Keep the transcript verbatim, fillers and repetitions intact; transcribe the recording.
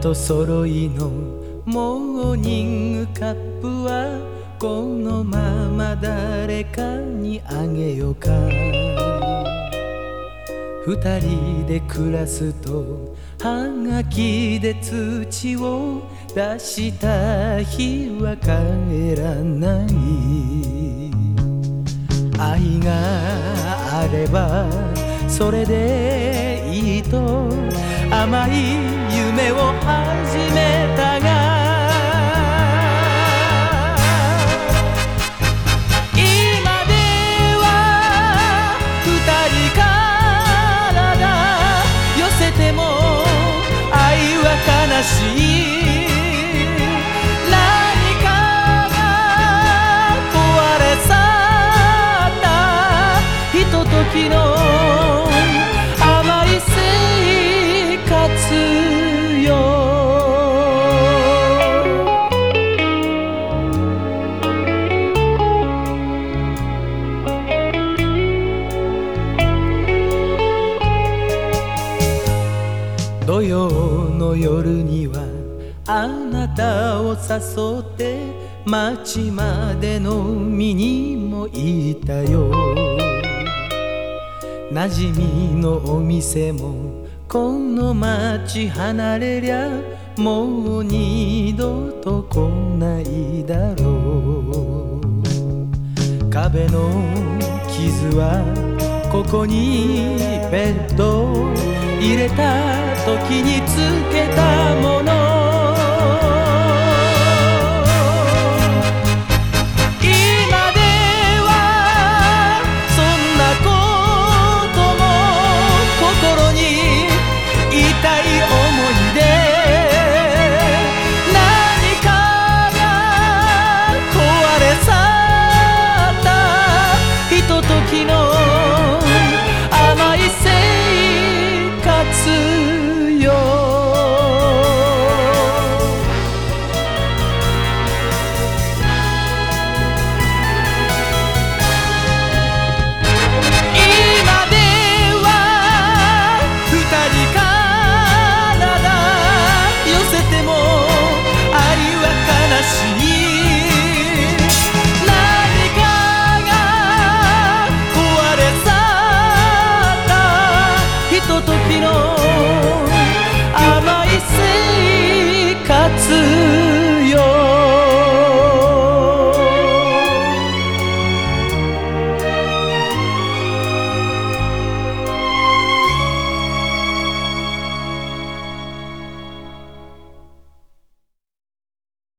と揃いのモーニングカップはこのまま誰かにあげようか。二人で暮らすとはがきで土を出した日は帰らない。愛があればそれでいいと甘い夢を始めたが、今では二人体寄せても愛は悲しい。何かが壊れ去ったひとときの甘い生活よ。土曜の夜にはあなたを誘って街まで飲みにも行ったよ。馴染みのお店もこの街離れりゃもう二度と来ないだろう。壁の傷はここにベッド入れた時につけたもの。今ではそんなことも心に痛い思い出。何かが壊れ去ったひとときの甘い生活よ。今では二人体寄せても愛は悲しい。何かが壊れ去ったひとときの